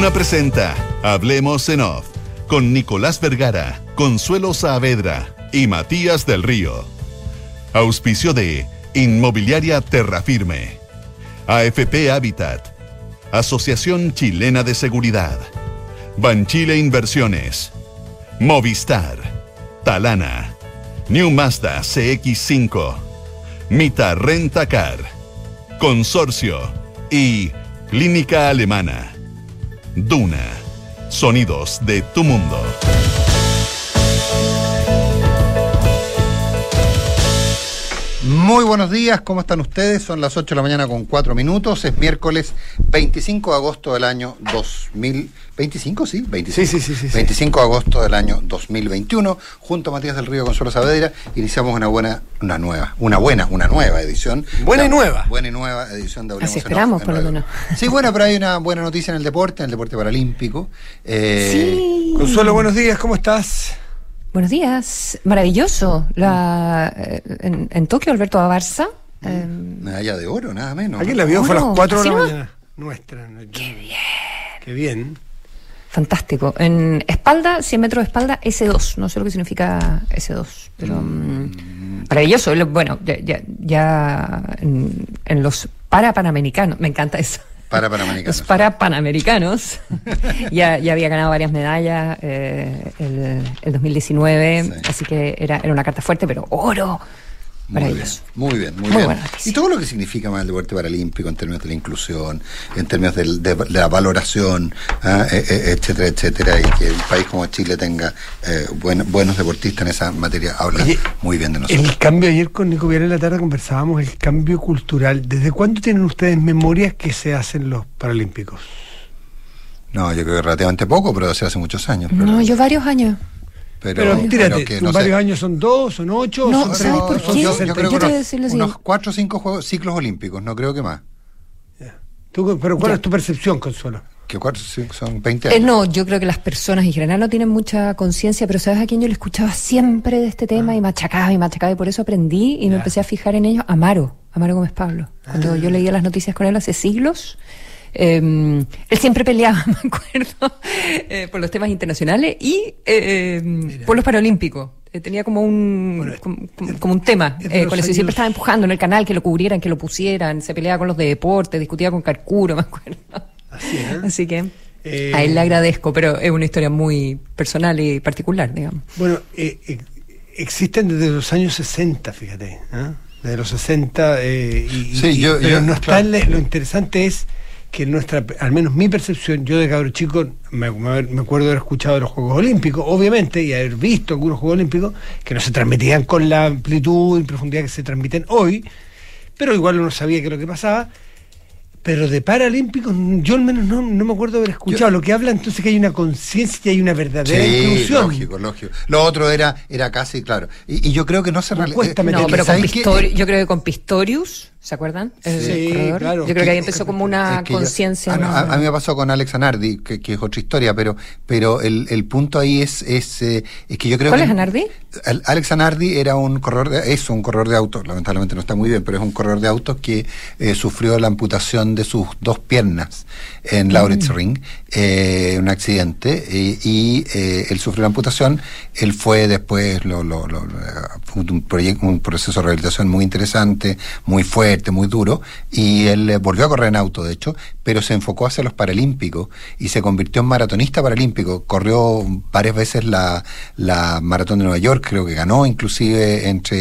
Duna presenta Hablemos en Off con Nicolás Vergara, Consuelo Saavedra y Matías del Río. Auspicio de Inmobiliaria Terrafirme, AFP Habitat, Asociación Chilena de Seguridad, Banchile Inversiones, Movistar, Talana, New Mazda CX-5, Mita Rent-A-Car, Consorcio y Clínica Alemana. Duna, sonidos de tu mundo. Muy buenos días, ¿cómo están ustedes? Son las 8 de la mañana con 4 minutos. Es miércoles 25 de agosto del año 2025, ¿sí? 25. Sí. 25 de agosto del año 2021. Junto a Matías del Río, Consuelo Saavedra, iniciamos una nueva edición. Buena y nueva edición de Hablemos Así esperamos, por lo menos. Sí, bueno, pero hay una buena noticia en el deporte paralímpico. Sí. Consuelo, buenos días, ¿cómo estás? Buenos días, maravilloso. En Tokio, Alberto Abarza. Medalla de oro, nada menos. Aquí la vio, fue a las 4 de la ¿Así mañana. Nuestra. Qué bien. Fantástico. En espalda, 100 metros de espalda, S2. No sé lo que significa S2, pero maravilloso. Bueno, ya en los Parapanamericanos, me encanta eso. Los Parapanamericanos ya había ganado varias medallas el 2019, sí. Así que era una carta fuerte, pero oro. Maravilloso. Muy bien. Y todo lo que significa más el deporte paralímpico en términos de la inclusión, en términos de la valoración, etcétera, y que un país como Chile tenga buenos deportistas en esa materia, habla muy bien de nosotros. El cambio, ayer con Nico Vial en la tarde conversábamos, el cambio cultural. ¿Desde cuándo tienen ustedes memorias que se hacen los paralímpicos? No, yo creo que relativamente poco, pero hace muchos años. No, yo varios años. Pero tírate, que no varios años son 2, son 8, no, son 3. ¿sabes por qué? Yo creo que unos 4 o 5 ciclos olímpicos, no creo que más. Pero ¿cuál es tu percepción, Consuelo? Que 4 son 20 años. No, yo creo que las personas en general no tienen mucha conciencia, pero ¿sabes a quién yo le escuchaba siempre de este tema? Y machacaba, y por eso aprendí y me empecé a fijar en ellos. Amaro Gómez Pablo. Cuando yo leía las noticias con él hace siglos, él siempre peleaba, me acuerdo, por los temas internacionales y por los paralímpicos. Tenía como un tema con eso. Y siempre estaba empujando en el canal que lo cubrieran, que lo pusieran. Se peleaba con los de deporte, discutía con Carcuro, me acuerdo. Así que a él le agradezco, pero es una historia muy personal y particular, digamos. Bueno, existen desde los años 60, fíjate, desde los 60, pero no está. Lo interesante es que al menos mi percepción, yo de cabro chico me acuerdo de haber escuchado de los Juegos Olímpicos, obviamente, y haber visto algunos Juegos Olímpicos que no se transmitían con la amplitud y profundidad que se transmiten hoy, pero igual uno sabía que era lo que pasaba. Pero de paralímpicos, yo al menos no me acuerdo de haber escuchado. Lo que habla entonces que hay una conciencia y hay una verdadera inclusión. Lógico. Lo otro era casi, claro. Y yo creo que no se realiza. No, pero con yo creo que con Pistorius, ¿se acuerdan? Sí, claro. Yo creo que ahí empezó como una conciencia. A mí me pasó con Alex Zanardi, que es otra historia, pero el punto ahí es que yo creo ¿Cuál que... es Zanardi? Alex Zanardi era un corredor de autos, lamentablemente no está muy bien, pero es un corredor de autos que sufrió la amputación de sus 2 piernas en Lauritz-Ring, un accidente, y él sufrió la amputación. Él fue después fue un proceso de rehabilitación muy interesante, muy fuerte, muy duro, y él volvió a correr en auto, de hecho, pero se enfocó hacia los paralímpicos y se convirtió en maratonista paralímpico. Corrió varias veces la maratón de Nueva York, creo que ganó inclusive en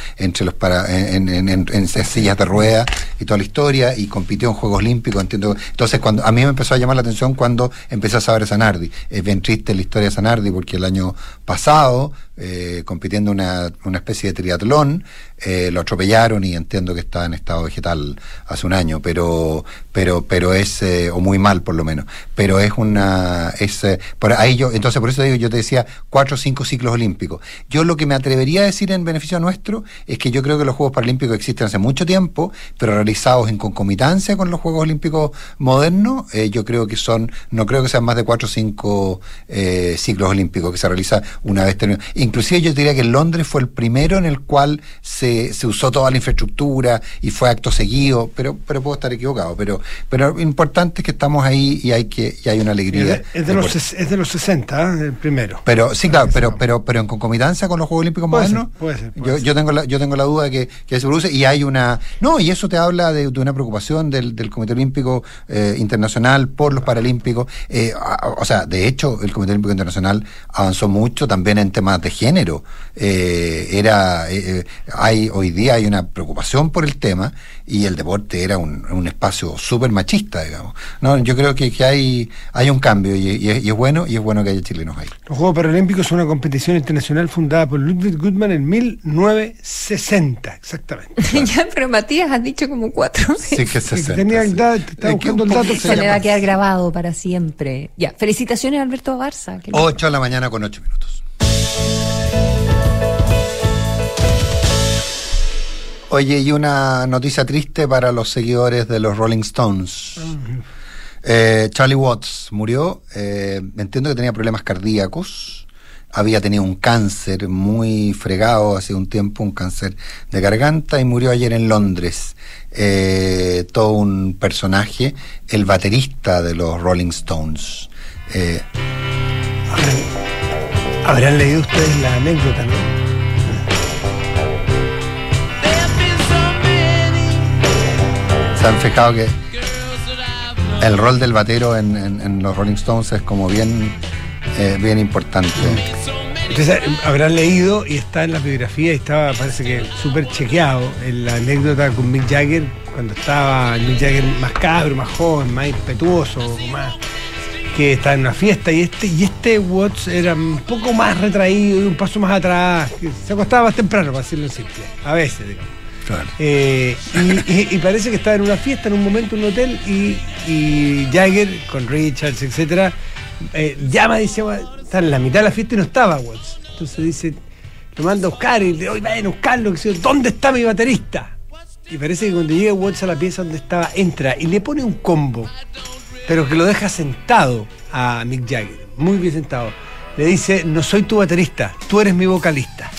sillas de ruedas y toda la historia, y compitió en Juegos Olímpicos, entiendo. Entonces, cuando a mí me empezó a llamar la atención cuando empecé a saber de Zanardi. Es bien triste la historia de Zanardi porque el año pasado, compitiendo una especie de triatlón, lo atropellaron y entiendo que está en estado vegetal hace un año, pero es, o muy mal por lo menos, pero por ahí entonces por eso digo, yo te decía 4 o 5 ciclos olímpicos. Yo lo que me atrevería a decir en beneficio nuestro es que yo creo que los Juegos Paralímpicos existen hace mucho tiempo, pero realizados en concomitancia con los Juegos Olímpicos modernos, yo creo que no creo que sean más de 4 o 5 ciclos olímpicos que se realiza una vez terminado. Inclusive yo diría que Londres fue el primero en el cual se usó toda la infraestructura y y fue acto seguido, pero puedo estar equivocado, pero lo importante es que estamos ahí y hay una alegría. Es de los 60, el primero. Pero sí, claro, pero en concomitancia con los Juegos Olímpicos modernos. Puede ser. Yo tengo la duda de que se produce, y hay una... No, y eso te habla de una preocupación del Comité Olímpico Internacional por los Paralímpicos. O sea, de hecho, el Comité Olímpico Internacional avanzó mucho también en temas de género. Hoy día hay una preocupación por el tema, y el deporte era un espacio súper machista, digamos. No, yo creo que hay un cambio, y es bueno que haya chilenos ahí. Los Juegos Paralímpicos son una competición internacional fundada por Ludwig Guttmann en 1960, exactamente. Ya, pero Matías has dicho como 4 veces. Sí, que 60. Estaba buscando el dato. Se le va a quedar grabado para siempre. Ya, felicitaciones a Alberto Barza. 8 de la mañana con 8 minutos. Oye, y una noticia triste para los seguidores de los Rolling Stones. Charlie Watts murió. Entiendo que tenía problemas cardíacos. Había tenido un cáncer muy fregado hace un tiempo, un cáncer de garganta, y murió ayer en Londres. Todo un personaje, el baterista de los Rolling Stones. ¿Habrán leído ustedes la anécdota, no? Se han fijado que el rol del batero en los Rolling Stones es como bien importante. Entonces, habrán leído, y está en la biografía, y parece que súper chequeado, en la anécdota con Mick Jagger, cuando estaba Mick Jagger más cabro, más joven, más impetuoso, más, que estaba en una fiesta, y este Watts era un poco más retraído, un paso más atrás, que se acostaba más temprano, para decirlo simple, a veces, digamos. Claro. Y parece que estaba en una fiesta, en un momento, en un hotel, y Jagger, con Richards, etcétera, llama y dice, está en la mitad de la fiesta y no estaba Watts. Entonces dice, lo manda a buscar, y le dice, vayan a buscarlo, ¿dónde está mi baterista? Y parece que cuando llega Watts a la pieza donde estaba, entra y le pone un combo, pero que lo deja sentado a Mick Jagger, muy bien sentado. Le dice, no soy tu baterista, tú eres mi vocalista.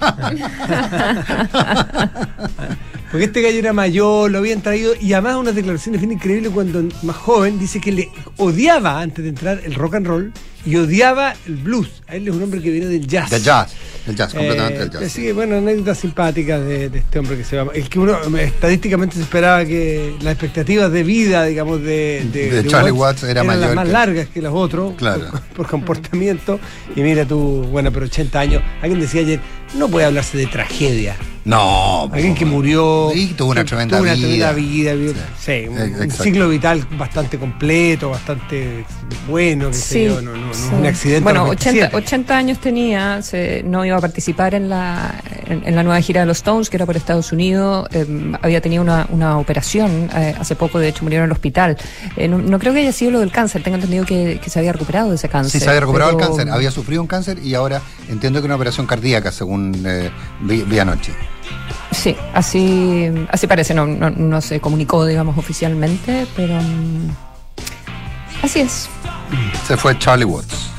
Porque este gallo era mayor, lo habían traído, y además unas declaraciones bien increíbles cuando más joven, dice que le odiaba antes de entrar el rock and roll y odiaba el blues. A él es un hombre que viene del jazz. Del jazz, completamente del jazz. Así que, bueno, anécdotas simpáticas de este hombre que se va. El que uno estadísticamente se esperaba que las expectativas de vida, digamos, de Charlie Watts eran las más largas que los otros, claro, por comportamiento. Y mira tú, bueno, pero 80 años. Alguien decía ayer, no puede hablarse de tragedia. No. Alguien que murió. Sí, tuvo una tremenda vida. Sí, un ciclo vital bastante completo, bastante bueno, un accidente. Bueno, 80 años tenía, no iba a participar en la nueva gira de los Stones, que era por Estados Unidos. Había tenido una operación hace poco, de hecho murió en el hospital. No creo que haya sido lo del cáncer, tengo entendido que se había recuperado de ese cáncer. Sí, se había recuperado el cáncer, había sufrido un cáncer, y ahora entiendo que una operación cardíaca, según vi anoche. Sí, así parece, no se comunicó, digamos, oficialmente, pero así es. Se fue Charlie Watts.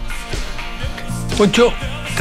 8:13.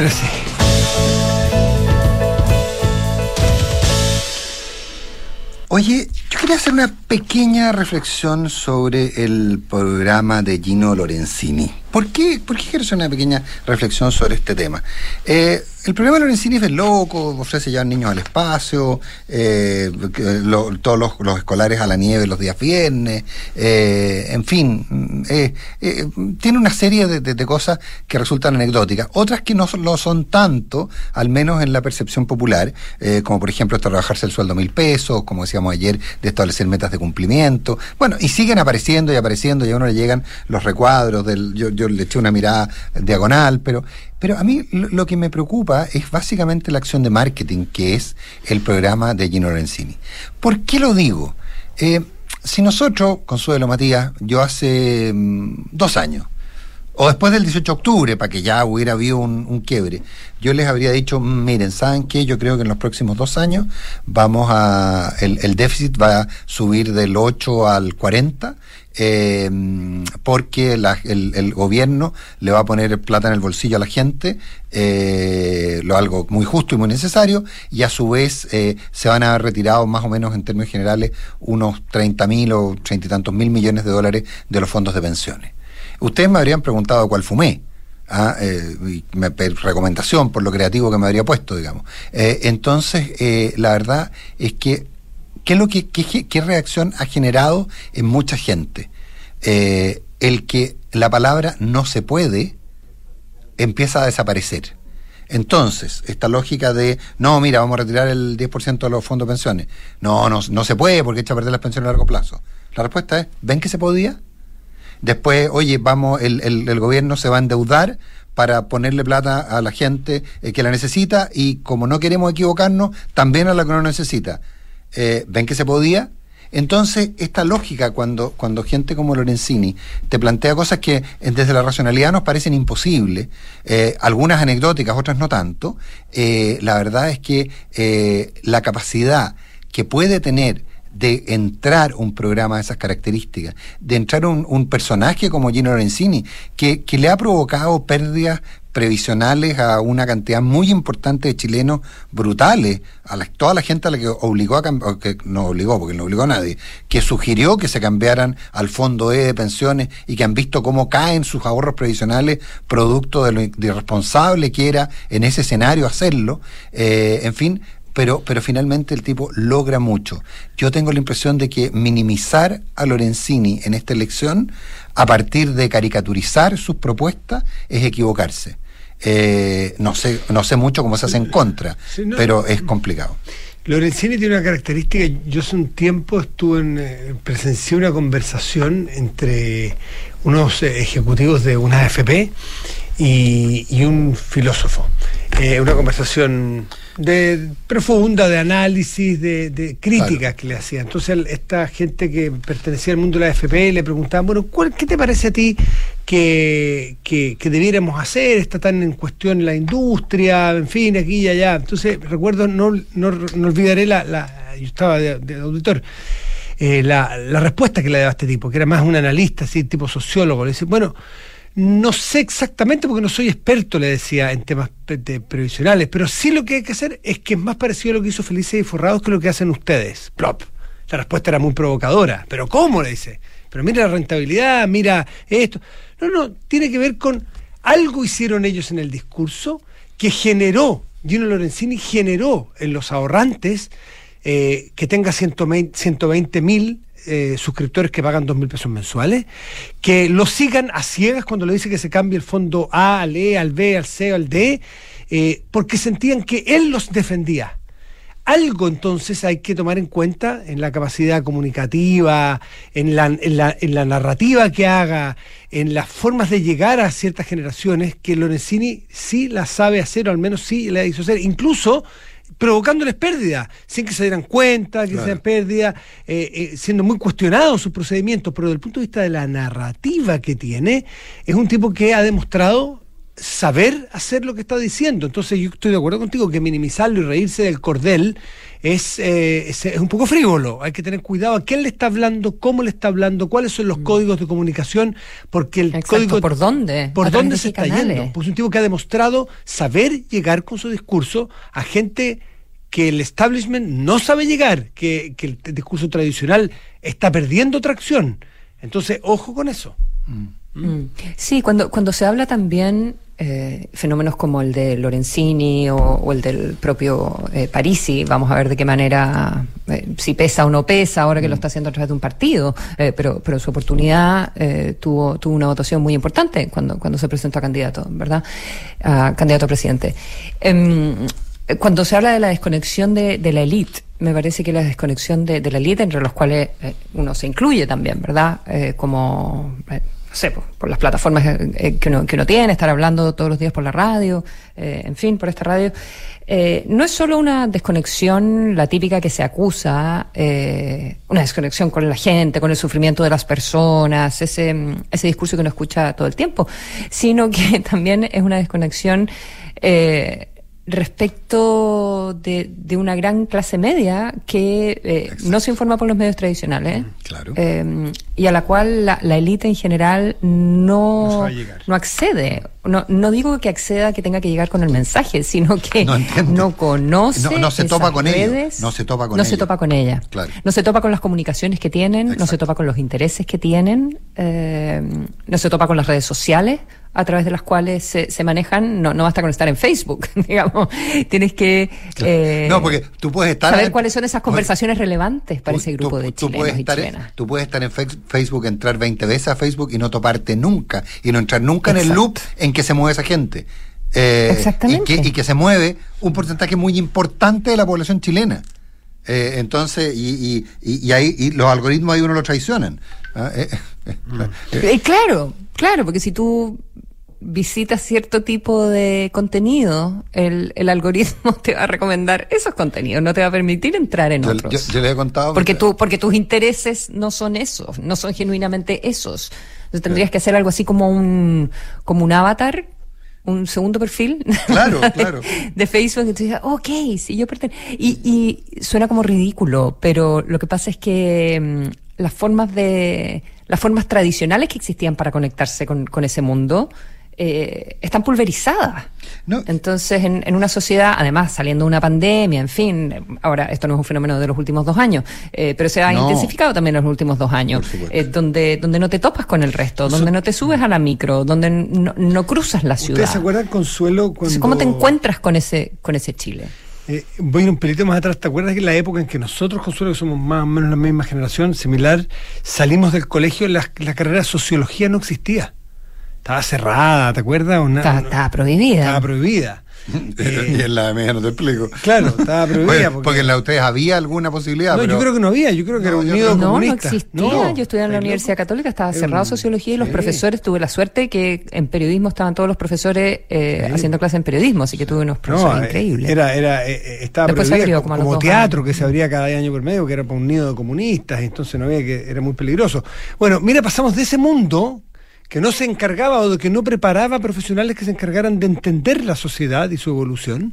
Oye, yo quería hacer una pequeña reflexión sobre el programa de Gino Lorenzini. ¿Por qué quiero hacer una pequeña reflexión sobre este tema? El programa de Lorenzini es loco, ofrece llevar niños al espacio, todos los escolares a la nieve los días viernes, en fin, tiene una serie de cosas que resultan anecdóticas, otras que no lo son tanto, al menos en la percepción popular, como por ejemplo esto de rebajarse el sueldo a 1.000 pesos, como decíamos ayer, de establecer metas de cumplimiento, bueno, y siguen apareciendo, y a uno le llegan los recuadros yo le eché una mirada diagonal, pero a mí lo que me preocupa es básicamente la acción de marketing que es el programa de Gino Lorenzini. ¿Por qué lo digo? Si nosotros, Consuelo, Matías, yo hace 2 años, o después del 18 de octubre, para que ya hubiera habido un quiebre, yo les habría dicho, miren, ¿saben qué? Yo creo que en los próximos 2 años el déficit va a subir del 8 al 40, porque el gobierno le va a poner plata en el bolsillo a la gente, algo muy justo y muy necesario, y a su vez se van a haber retirado más o menos en términos generales unos 30.000 o 30 y tantos mil millones de dólares de los fondos de pensiones. Ustedes me habrían preguntado cuál fumé. Recomendación por lo creativo que me habría puesto, digamos. Entonces, la verdad es que ¿qué reacción ha generado en mucha gente? El que la palabra no se puede empieza a desaparecer. Entonces, esta lógica de, no, mira, vamos a retirar el 10% de los fondos de pensiones. No se puede porque echa a perder las pensiones a largo plazo. La respuesta es, ¿ven que se podía? Después, oye, el gobierno se va a endeudar para ponerle plata a la gente que la necesita, y como no queremos equivocarnos, también a la que no necesita. ¿Ven que se podía? Entonces, esta lógica, cuando gente como Lorenzini te plantea cosas que desde la racionalidad nos parecen imposibles, algunas anecdóticas, otras no tanto, la verdad es que la capacidad que puede tener de entrar un programa de esas características, de entrar un personaje como Gino Lorenzini, que le ha provocado pérdidas previsionales a una cantidad muy importante de chilenos brutales, toda la gente a la que obligó a cambiar, que no obligó, porque no obligó a nadie, que sugirió que se cambiaran al fondo de pensiones, y que han visto cómo caen sus ahorros previsionales producto de lo irresponsable que era en ese escenario hacerlo, en fin. Pero finalmente el tipo logra mucho. Yo tengo la impresión de que minimizar a Lorenzini en esta elección, a partir de caricaturizar sus propuestas, es equivocarse. No sé mucho cómo se hace en contra, pero es complicado. Lorenzini tiene una característica. Yo hace un tiempo presencié una conversación entre unos ejecutivos de una AFP y un filósofo. Una conversación profunda, de análisis, de críticas, claro, que le hacían. Entonces, esta gente que pertenecía al mundo de la AFP le preguntaban, bueno, ¿qué te parece a ti que debiéramos hacer? Está tan en cuestión la industria, en fin, aquí y allá. Entonces, recuerdo, no olvidaré yo estaba de auditor, la respuesta que le daba a este tipo, que era más un analista, así, tipo sociólogo. Le dice, bueno, no sé exactamente porque no soy experto, le decía, en temas previsionales, pero sí lo que hay que hacer es que es más parecido a lo que hizo Felices y Forrados que lo que hacen ustedes. Plop. La respuesta era muy provocadora. ¿Pero cómo? Le dice. Pero mira la rentabilidad, mira esto. No, tiene que ver con algo hicieron ellos en el discurso que generó, Gino Lorenzini generó en los ahorrantes que tenga 120.000 suscriptores que pagan 2.000 pesos mensuales, que lo sigan a ciegas cuando le dice que se cambie el fondo A al E, al B, al C, al D, porque sentían que él los defendía. Algo entonces hay que tomar en cuenta en la capacidad comunicativa, en la narrativa que haga, en las formas de llegar a ciertas generaciones, que Lorenzini sí la sabe hacer, o al menos sí la hizo hacer, incluso provocándoles pérdida, sin que se dieran cuenta, que sean pérdida, siendo muy cuestionados sus procedimientos, pero desde el punto de vista de la narrativa que tiene, es un tipo que ha demostrado saber hacer lo que está diciendo. Entonces yo estoy de acuerdo contigo que minimizarlo y reírse del cordel es un poco frívolo. Hay que tener cuidado a quién le está hablando, cómo le está hablando, cuáles son los códigos de comunicación, porque el código... ¿Por dónde se está yendo? Pues un tipo que ha demostrado saber llegar con su discurso a gente que el establishment no sabe llegar, que el discurso tradicional está perdiendo tracción. Entonces, ojo con eso. Sí, cuando se habla también fenómenos como el de Lorenzini o el del propio Parisi, vamos a ver de qué manera, si pesa o no pesa, ahora que lo está haciendo a través de un partido, pero en su oportunidad tuvo una votación muy importante cuando se presentó a candidato, ¿verdad? A candidato a presidente. Cuando se habla de la desconexión de la élite, me parece que la desconexión de la élite, entre los cuales uno se incluye también, ¿verdad? Como no sé, por las plataformas que uno tiene, estar hablando todos los días por la radio, en fin, por esta radio. No es solo una desconexión, la típica que se acusa, una desconexión con la gente, con el sufrimiento de las personas, ese discurso que uno escucha todo el tiempo, sino que también es una desconexión respecto de una gran clase media que no se informa por los medios tradicionales, claro. Y a la cual la élite en general no accede. No digo que acceda, que tenga que llegar con el mensaje, sino que no conoce, no se topa con redes, ellos, no se topa con ella, claro. No se topa con las comunicaciones que tienen, Exacto. No se topa con los intereses que tienen, no se topa con las redes sociales a través de las cuales se manejan. No basta con estar en Facebook, digamos, tienes que no, porque tú puedes estar saber cuáles son esas conversaciones relevantes para ese grupo de chilenos y chilenas. Tú puedes estar en Facebook, entrar 20 veces a Facebook y no toparte nunca, y no entrar nunca Exacto. en el loop en que se mueve esa gente. Exactamente. Y que se mueve un porcentaje muy importante de la población chilena. Entonces, y ahí los algoritmos ahí uno lo traicionan. Claro, porque si tú visitas cierto tipo de contenido, el algoritmo te va a recomendar esos contenidos, no te va a permitir entrar en otros. Yo le he contado porque tus intereses no son esos, no son genuinamente esos. Entonces tendrías que hacer algo así como un avatar, un segundo perfil. Claro. de Facebook, y tú dices, ok, sí, yo pertenezco. Y suena como ridículo, pero lo que pasa es que las formas tradicionales que existían para conectarse con ese mundo están pulverizadas. No. Entonces, en una sociedad, además saliendo de una pandemia, en fin, ahora esto no es un fenómeno de los últimos 2 años, pero se ha intensificado también en los últimos 2 años, donde no te topas con el resto, donde no te subes a la micro, donde no cruzas la ciudad. ¿Ustedes se acuerdan, Consuelo, cuando... ¿Cómo te encuentras con ese Chile? Voy a ir un pelito más atrás. ¿Te acuerdas que en la época en que nosotros, Consuelo, que somos más o menos la misma generación, similar, salimos del colegio, la carrera de sociología no existía? Estaba cerrada, ¿te acuerdas? Estaba prohibida. Estaba prohibida. Y en la mía no te explico. Claro, estaba prohibida. Porque en la de ustedes había alguna posibilidad. No, pero... yo creo que no había, yo creo que era un nido comunista. No existía. Yo estudié en la Universidad Católica, estaba cerrado sociología y los profesores, tuve la suerte que en periodismo estaban todos los profesores haciendo clases en periodismo, así que tuve unos profesores increíbles. Estaba después prohibida como teatro que se abría cada año por medio, que era para un nido de comunistas, entonces no había, que era muy peligroso. Bueno, mira, pasamos de ese mundo que no se encargaba o de que no preparaba profesionales que se encargaran de entender la sociedad y su evolución,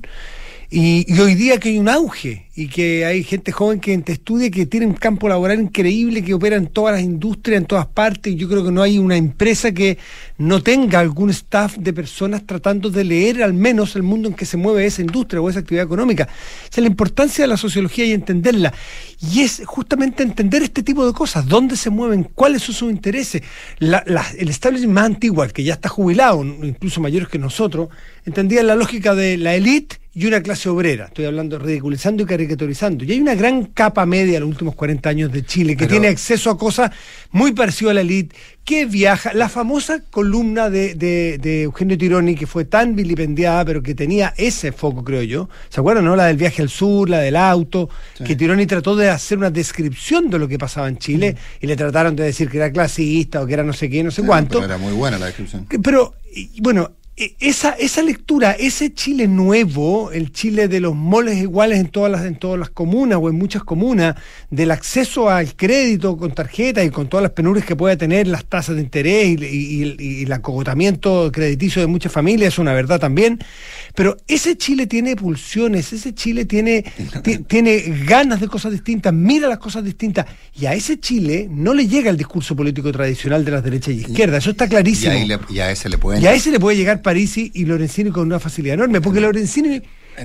y hoy día que hay un auge y que hay gente joven que estudia, que tiene un campo laboral increíble, que opera en todas las industrias, en todas partes, y yo creo que no hay una empresa que no tenga algún staff de personas tratando de leer al menos el mundo en que se mueve esa industria o esa actividad económica. O sea, la importancia de la sociología y entenderla, y es justamente entender este tipo de cosas, dónde se mueven, cuáles son sus intereses. El establishment más antiguo, el que ya está jubilado, incluso mayores que nosotros, entendía la lógica de la élite y una clase obrera. Estoy hablando, ridiculizando y caricaturizando. Y hay una gran capa media en los últimos 40 años de Chile que tiene acceso a cosas muy parecidas a la élite, que viaja. La famosa columna de Eugenio Tironi, que fue tan vilipendiada, pero que tenía ese foco, creo yo. ¿Se acuerdan, no? La del viaje al sur, la del auto, sí. Que Tironi trató de hacer una descripción de lo que pasaba en Chile, y le trataron de decir que era clasista o que era no sé qué, no sé cuánto. Pero era muy buena la descripción. Pero, bueno, esa lectura, ese Chile nuevo, el Chile de los moles iguales en todas las comunas o en muchas comunas, del acceso al crédito con tarjeta y con todas las penurias que puede tener, las tasas de interés y el acogotamiento crediticio de muchas familias, es una verdad también. Pero ese Chile tiene pulsiones, ese Chile tiene ganas de cosas distintas, mira las cosas distintas, y a ese Chile no le llega el discurso político tradicional de las derechas y izquierdas, eso está clarísimo. Y a ese le puede llegar Parisi y Lorenzini con una facilidad enorme, porque Lorenzini...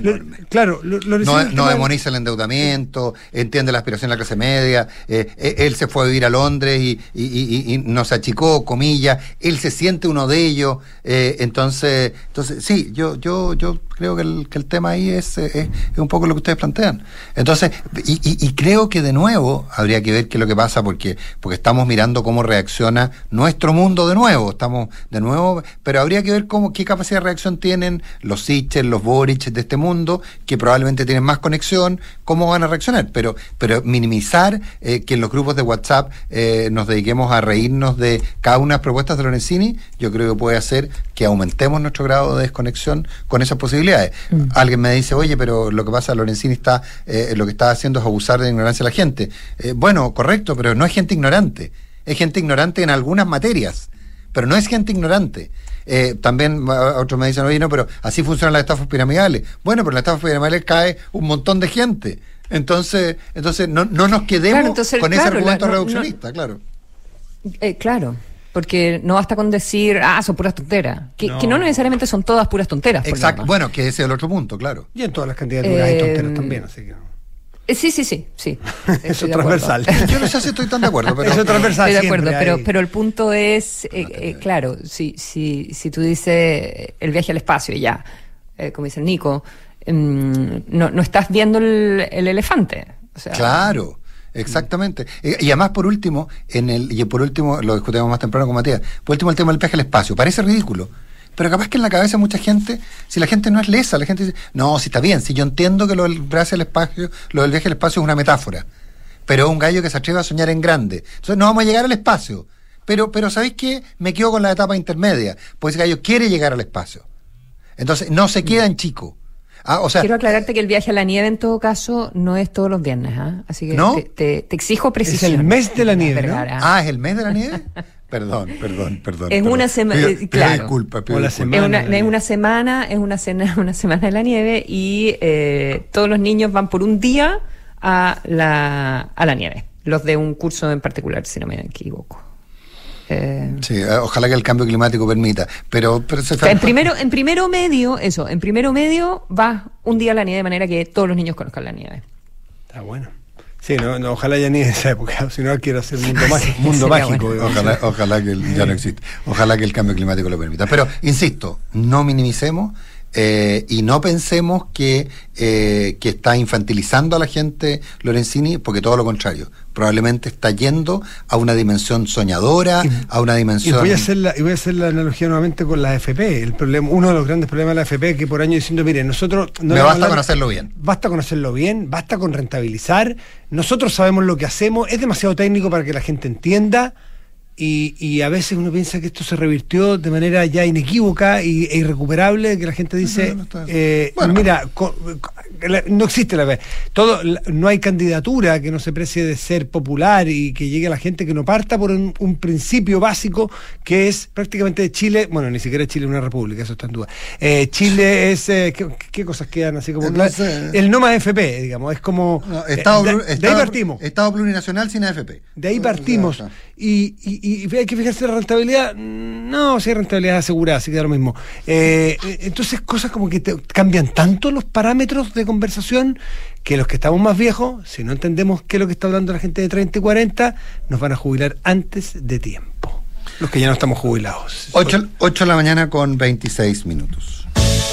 no demoniza el endeudamiento, entiende la aspiración de la clase media, él se fue a vivir a Londres y no se achicó, comillas, él se siente uno de ellos, entonces sí, yo creo creo que el tema ahí es un poco lo que ustedes plantean. Entonces, y creo que de nuevo habría que ver qué es lo que pasa, porque estamos mirando cómo reacciona nuestro mundo de nuevo, pero habría que ver qué capacidad de reacción tienen los Sichel, los Boric de este mundo, que probablemente tienen más conexión, cómo van a reaccionar, pero minimizar que en los grupos de WhatsApp nos dediquemos a reírnos de cada una de las propuestas de Lorenzini, yo creo que puede hacer que aumentemos nuestro grado de desconexión con esas posibilidades. Alguien me dice, oye, pero lo que pasa, Lorenzini lo que está haciendo es abusar de la ignorancia de la gente. Bueno, correcto, pero no es gente ignorante. Es gente ignorante en algunas materias, pero no es gente ignorante. También otros me dicen, oye, no, pero así funcionan las estafas piramidales. Bueno, pero en las estafas piramidales cae un montón de gente. Entonces no nos quedemos con ese argumento reduccionista, claro. Claro. Porque no basta con decir, son puras tonteras. Que no necesariamente son todas puras tonteras. Exacto, bueno, que ese es el otro punto, claro. Y en todas las candidaturas hay tonteras también, así que... Sí. Eso es transversal. Yo no sé si estoy tan de acuerdo, pero... Eso es transversal. Estoy de acuerdo, pero el punto es, claro, si tú dices el viaje al espacio, ya, como dice el Nico, no estás viendo el elefante. O sea, claro. Exactamente. Y además, por último, lo discutimos más temprano con Matías, por último el tema del viaje al espacio. Parece ridículo, pero capaz que en la cabeza de mucha gente, si la gente no es lesa, la gente dice, no, si está bien, si yo entiendo que lo del viaje al espacio es una metáfora, pero un gallo que se atreve a soñar en grande. Entonces no vamos a llegar al espacio, pero ¿sabéis qué? Me quedo con la etapa intermedia, pues ese gallo quiere llegar al espacio. Entonces no se queda en chico. Quiero aclararte que el viaje a la nieve en todo caso no es todos los viernes, así que ¿no? te exijo precisión. Es el mes de la nieve, ¿no? ¿Es el mes de la nieve? Perdón. Es una semana, claro. Disculpa. Es una semana de la nieve y todos los niños van por un día a la nieve. Los de un curso en particular, si no me equivoco. Sí, ojalá que el cambio climático permita, pero en primero medio vas un día a la nieve de manera que todos los niños conozcan la nieve. Está bueno. Sí, no, ojalá ya ni en esa época, si no quiero hacer mundo mágico. Bueno. Ojalá que ya no existe. Ojalá que el cambio climático lo permita. Pero, insisto, no minimicemos y no pensemos que está infantilizando a la gente Lorenzini, porque todo lo contrario. Probablemente está yendo a una dimensión soñadora, a una dimensión... Y voy a hacer la analogía nuevamente con la AFP. Uno de los grandes problemas de la AFP es que por año diciendo, miren, nosotros... basta con hacerlo bien. Basta con hacerlo bien, basta con rentabilizar. Nosotros sabemos lo que hacemos, es demasiado técnico para que la gente entienda. Y a veces uno piensa que esto se revirtió de manera ya inequívoca e irrecuperable, que la gente dice, mira, no existe la vez. No hay candidatura que no se precie de ser popular y que llegue a la gente que no parta por un principio básico que es prácticamente Chile, bueno, ni siquiera Chile es una república, eso está en duda. Chile es, ¿qué cosas quedan así como? El no más FP, digamos, es como... de ahí partimos. Estado plurinacional sin AFP. De ahí partimos. Y hay que fijarse en la rentabilidad. No, si hay rentabilidad asegurada, así que da lo mismo. Entonces, cosas como que cambian tanto los parámetros de conversación que los que estamos más viejos, si no entendemos qué es lo que está hablando la gente de 30 y 40, nos van a jubilar antes de tiempo. Los que ya no estamos jubilados. 8 de la mañana con 26 minutos.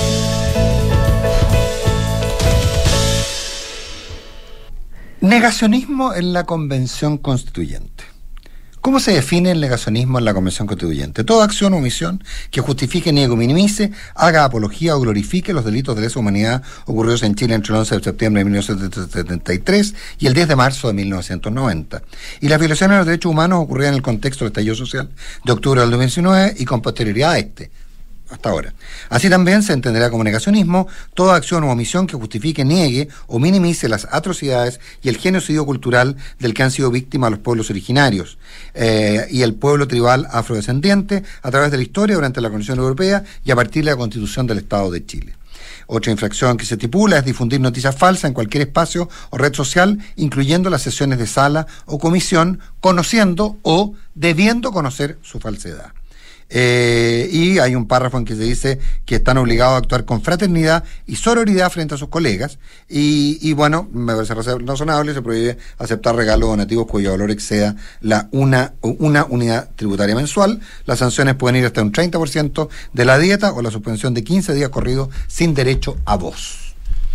Negacionismo en la Convención Constituyente. ¿Cómo se define el negacionismo en la Convención Constituyente? Toda acción o omisión que justifique, niegue o minimice, haga apología o glorifique los delitos de lesa humanidad ocurridos en Chile entre el 11 de septiembre de 1973 y el 10 de marzo de 1990. Y las violaciones de los derechos humanos ocurrían en el contexto del estallido social de octubre del 2019 y con posterioridad a hasta ahora. Así también se entenderá como negacionismo toda acción o omisión que justifique, niegue o minimice las atrocidades y el genocidio cultural del que han sido víctimas los pueblos originarios y el pueblo tribal afrodescendiente a través de la historia durante la Constitución Europea y a partir de la Constitución del Estado de Chile. Otra infracción que se estipula es difundir noticias falsas en cualquier espacio o red social, incluyendo las sesiones de sala o comisión, conociendo o debiendo conocer su falsedad. Y hay un párrafo en que se dice que están obligados a actuar con fraternidad y sororidad frente a sus colegas. Y bueno, me parece razonable, se prohíbe aceptar regalos donativos cuyo valor exceda una unidad tributaria mensual. Las sanciones pueden ir hasta un 30% de la dieta o la suspensión de 15 días corridos sin derecho a voz.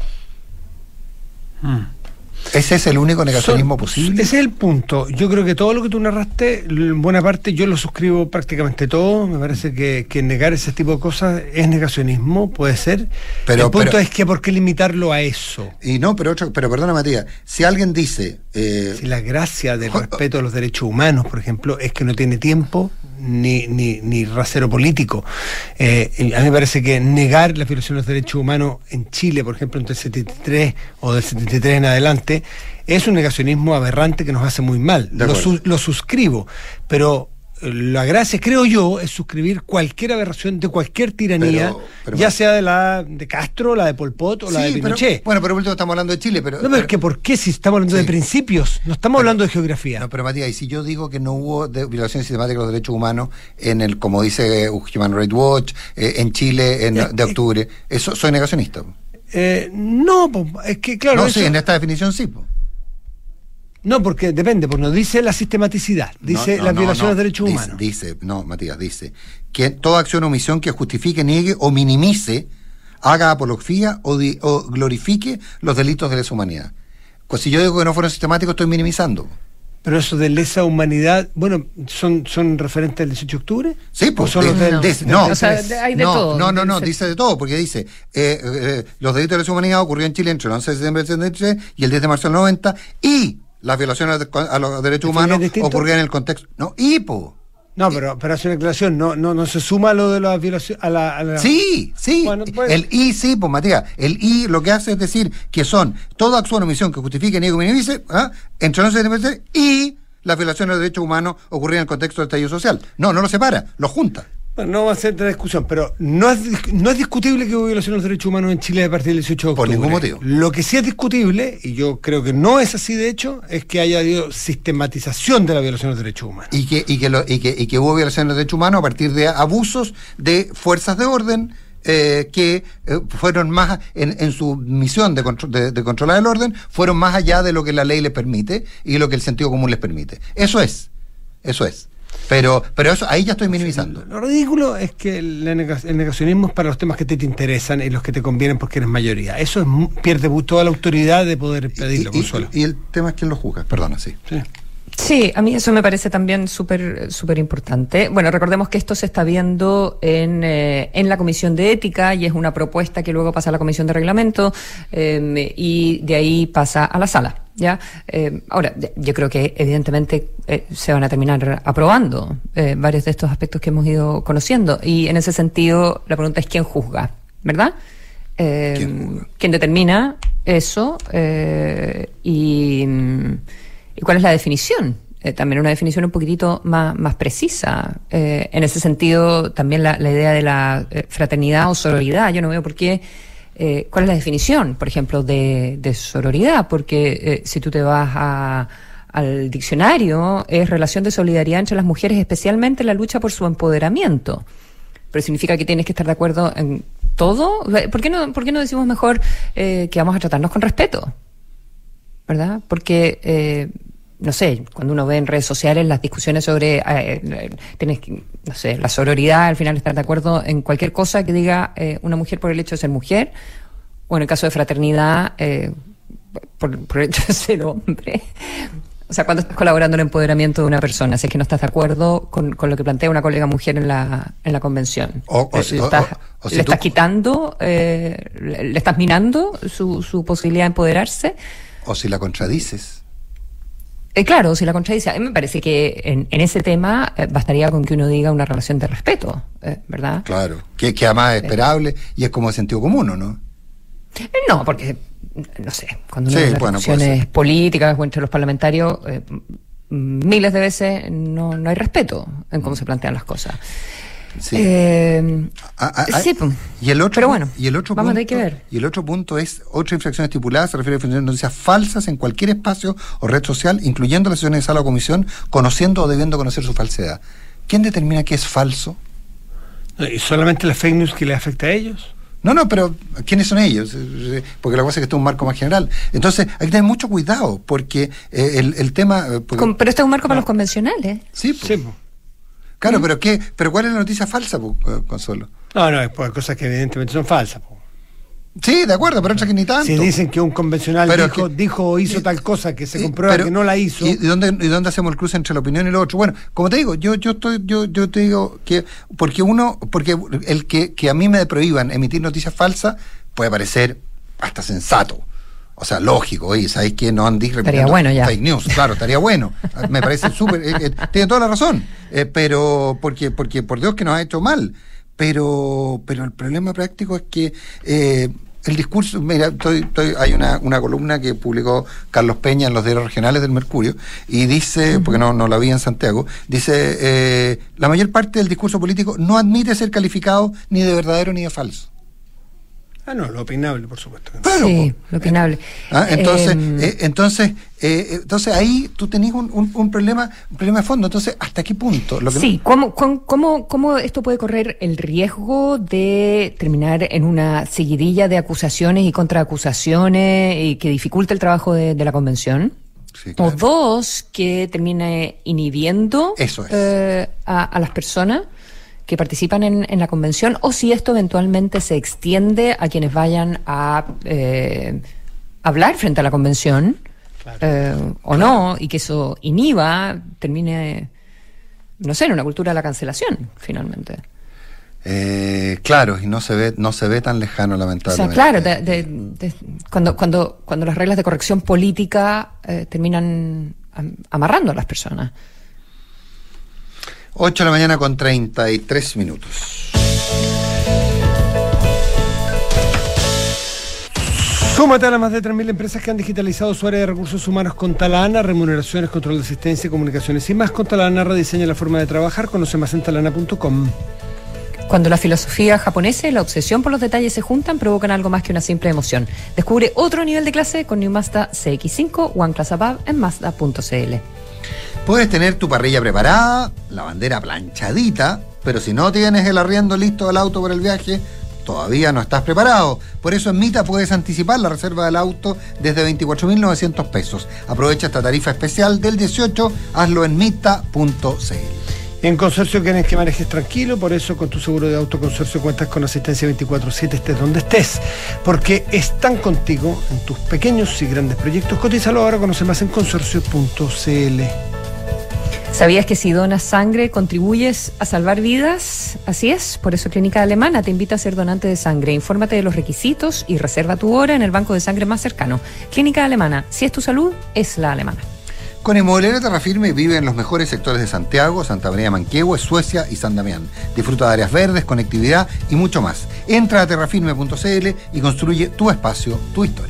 ¿Ese es el único negacionismo posible? Ese es el punto. Yo creo que todo lo que tú narraste, en buena parte yo lo suscribo prácticamente todo. Me parece que negar ese tipo de cosas es negacionismo, puede ser. El punto es que ¿por qué limitarlo a eso? Y no, pero perdona, Matías, si alguien dice... si la gracia del respeto a los derechos humanos, por ejemplo, es que no tiene tiempo ni rasero político. A mí me parece que negar la violación de los derechos humanos en Chile, por ejemplo, entre el 73 o del 73 en adelante, es un negacionismo aberrante que nos hace muy mal. Lo suscribo, pero la gracia, creo yo, es suscribir cualquier aberración de cualquier tiranía, ya sea de Castro, la de Pol Pot o la de Pinochet. Pero por último estamos hablando de Chile, pero... No, pero es que ¿por qué si estamos hablando de principios? No estamos hablando de geografía. No, pero Matías, y si yo digo que no hubo violación sistemática de los derechos humanos como dice Human Rights Watch, en Chile de octubre, ¿eso soy negacionista? No, es que claro... No, sí, en esta definición sí, No, porque depende, porque no dice la sistematicidad, dice la violación de los derechos humanos. Matías, dice que toda acción o omisión que justifique, niegue o minimice, haga apología o glorifique los delitos de lesa humanidad. Pues si yo digo que no fueron sistemáticos, estoy minimizando. Pero eso de lesa humanidad, bueno, ¿son referentes del 18 de octubre? Sí, pues son los del... O sea, hay de todo. No, dice de todo, porque dice los delitos de lesa humanidad ocurrió en Chile entre el 11 de septiembre del 73 y el 10 de marzo del 90, y las violaciones a los derechos humanos ocurrían en el contexto... No, pero hace una declaración, no se suma lo de la violación a la... Sí. Bueno, pues... El I, sí, Matías. El I lo que hace es decir que son toda acción o omisión que justifique, niegue o minimice, entre el 11 de septiembre y las violaciones de derechos humanos ocurrían en el contexto del estallido social. No lo separa, lo junta. Bueno, no va a ser otra discusión, pero no es discutible que hubo violación de los derechos humanos en Chile a partir del 18 de octubre. Por ningún motivo. Lo que sí es discutible, y yo creo que no es así de hecho, es que haya habido sistematización de la violación de los derechos humanos. Y que hubo violación de los derechos humanos a partir de abusos de fuerzas de orden que fueron más, en su misión de controlar el orden, fueron más allá de lo que la ley les permite y lo que el sentido común les permite. Eso es. Pero eso ahí ya estoy minimizando. Lo ridículo es que el negacionismo es para los temas que te interesan y los que te convienen porque eres mayoría. Eso pierde toda la autoridad de poder pedirlo, Consuelo. Y el tema es quién lo juzga, perdona, sí. Sí, a mí eso me parece también súper importante. Bueno, recordemos que esto se está viendo en la Comisión de Ética y es una propuesta que luego pasa a la Comisión de Reglamento y de ahí pasa a la sala. ¿Ya? Ahora, yo creo que evidentemente se van a terminar aprobando varios de estos aspectos que hemos ido conociendo y en ese sentido la pregunta es ¿quién juzga? ¿Verdad? ¿Quién determina eso? Y cuál es la definición, también una definición un poquitito más precisa. En ese sentido, también la idea de la fraternidad o sororidad, yo no veo por qué, cuál es la definición, por ejemplo, de sororidad, porque si tú te vas al diccionario, es relación de solidaridad entre las mujeres, especialmente en la lucha por su empoderamiento. Pero significa que tienes que estar de acuerdo en todo. ¿Por qué no decimos mejor que vamos a tratarnos con respeto? ¿Verdad? Porque, no sé, cuando uno ve en redes sociales las discusiones sobre, la sororidad, al final estar de acuerdo en cualquier cosa que diga una mujer por el hecho de ser mujer, o en el caso de fraternidad, por el hecho de ser hombre. O sea, cuando estás colaborando en el empoderamiento de una persona, si es que no estás de acuerdo con lo que plantea una colega mujer en la convención. Le estás quitando, le estás minando su posibilidad de empoderarse. O si la contradices. Claro, si la contradice. A mí me parece que en ese tema bastaría con que uno diga una relación de respeto, ¿verdad? Claro, que además es esperable y es como de sentido común, ¿o no? No, porque, no sé, cuando uno ve las discusiones políticas o entre los parlamentarios, miles de veces no hay respeto en cómo se plantean las cosas. Sí. Sí, y el otro, pero bueno, vamos punto, a tener que ver. Y el otro punto es otra infracción estipulada, se refiere a infracciones de noticias falsas en cualquier espacio o red social, incluyendo las sesiones de sala o comisión, conociendo o debiendo conocer su falsedad. ¿Quién determina qué es falso? ¿Y solamente las fake news que les afecta a ellos? No, pero ¿quiénes son ellos? Porque la cosa es que esto es un marco más general. Entonces, hay que tener mucho cuidado, porque el tema... Pero este es un marco para los convencionales. Sí, pues. Claro, pero ¿cuál es la noticia falsa, Consuelo? No, es por cosas que evidentemente son falsas. Sí, de acuerdo, pero otras que ni tanto. Si dicen que un convencional dijo o hizo tal cosa que se comprueba que no la hizo. ¿Y dónde hacemos el cruce entre la opinión y lo otro? Bueno, como te digo, yo te digo que porque el que a mí me prohíban emitir noticias falsas puede parecer hasta sensato. O sea, lógico, oye, ¿sabéis que no andís repitiendo fake news? Claro, estaría bueno. Me parece súper... tiene toda la razón. Pero porque por Dios que nos ha hecho mal. Pero el problema práctico es que el discurso... Mira, hay una columna que publicó Carlos Peña en los diarios regionales del Mercurio y dice, porque no la vi en Santiago, dice, la mayor parte del discurso político no admite ser calificado ni de verdadero ni de falso. Lo opinable, por supuesto. Claro, sí, lo opinable. Entonces ahí tú tenés un problema de fondo. Entonces, ¿hasta qué punto? ¿Cómo esto puede correr el riesgo de terminar en una seguidilla de acusaciones y contraacusaciones y que dificulte el trabajo de la convención? Sí, claro. O dos, que termine inhibiendo a las personas que participan en la convención, o si esto eventualmente se extiende a quienes vayan a hablar frente a la convención, o no, y que eso inhiba, termine, no sé, en una cultura de la cancelación, finalmente. Claro, y no se ve tan lejano, lamentablemente. O sea, claro, cuando las reglas de corrección política terminan amarrando a las personas. 8 de la mañana con 33 minutos. Súmate a las más de 3.000 empresas que han digitalizado su área de recursos humanos con Talana, remuneraciones, control de asistencia, comunicaciones y más. Con Talana rediseña la forma de trabajar. Conoce más en talana.com. Cuando la filosofía japonesa y la obsesión por los detalles se juntan, provocan algo más que una simple emoción. Descubre otro nivel de clase con New Mazda CX-5 One Class Above en Mazda.cl. Puedes tener tu parrilla preparada, la bandera planchadita, pero si no tienes el arriendo listo del auto para el viaje, todavía no estás preparado. Por eso en Mita puedes anticipar la reserva del auto desde 24.900 pesos. Aprovecha esta tarifa especial del 18, hazlo en mita.cl. En Consorcio quieres que manejes tranquilo, por eso con tu seguro de auto Consorcio cuentas con asistencia 24/7, estés donde estés, porque están contigo en tus pequeños y grandes proyectos. Cotízalo ahora, conoce más en consorcio.cl. ¿Sabías que si donas sangre contribuyes a salvar vidas? Así es, por eso Clínica Alemana te invita a ser donante de sangre. Infórmate de los requisitos y reserva tu hora en el banco de sangre más cercano. Clínica Alemana, si es tu salud, es la alemana. Con Inmobiliaria Terrafirme vive en los mejores sectores de Santiago, Santa María Manquehue, Suecia y San Damián. Disfruta de áreas verdes, conectividad y mucho más. Entra a terrafirme.cl y construye tu espacio, tu historia.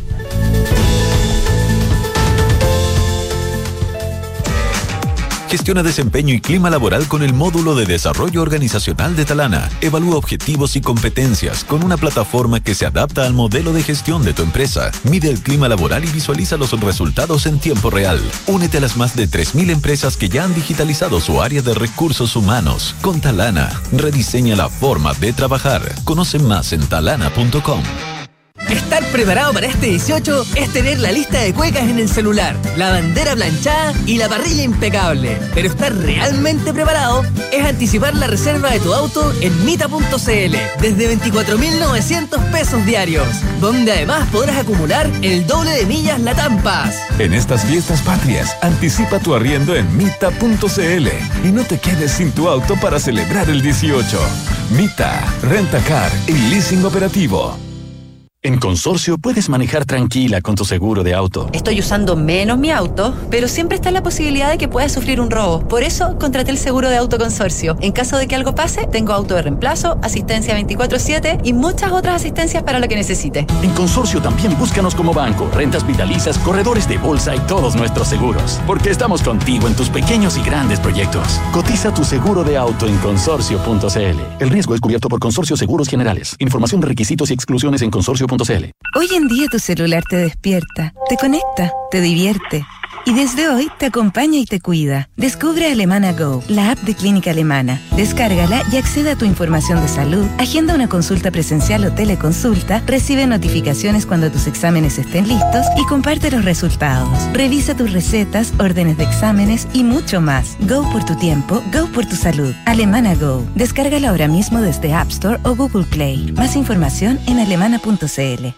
Gestiona desempeño y clima laboral con el módulo de desarrollo organizacional de Talana. Evalúa objetivos y competencias con una plataforma que se adapta al modelo de gestión de tu empresa. Mide el clima laboral y visualiza los resultados en tiempo real. Únete a las más de 3.000 empresas que ya han digitalizado su área de recursos humanos. Con Talana, rediseña la forma de trabajar. Conoce más en talana.com. Estar preparado para este 18 es tener la lista de cuecas en el celular, la bandera planchada y la parrilla impecable. Pero estar realmente preparado es anticipar la reserva de tu auto en mita.cl desde 24.900 pesos diarios, donde además podrás acumular el doble de millas Latam Pass. En estas fiestas patrias, anticipa tu arriendo en mita.cl y no te quedes sin tu auto para celebrar el 18. Mita, Rentacar y Leasing Operativo. En Consorcio puedes manejar tranquila con tu seguro de auto. Estoy usando menos mi auto, pero siempre está la posibilidad de que pueda sufrir un robo. Por eso contraté el seguro de auto Consorcio. En caso de que algo pase, tengo auto de reemplazo, asistencia 24/7 y muchas otras asistencias para lo que necesite. En Consorcio también búscanos como banco, rentas vitalicias, corredores de bolsa y todos nuestros seguros. Porque estamos contigo en tus pequeños y grandes proyectos. Cotiza tu seguro de auto en consorcio.cl. El riesgo es cubierto por Consorcio Seguros Generales. Información de requisitos y exclusiones en consorcio.cl. Hoy en día tu celular te despierta, te conecta, te divierte, y desde hoy te acompaña y te cuida. Descubre Alemana Go, la app de Clínica Alemana. Descárgala y accede a tu información de salud, agenda una consulta presencial o teleconsulta, recibe notificaciones cuando tus exámenes estén listos y comparte los resultados. Revisa tus recetas, órdenes de exámenes y mucho más. Go por tu tiempo, go por tu salud. Alemana Go. Descárgala ahora mismo desde App Store o Google Play. Más información en alemana.cl.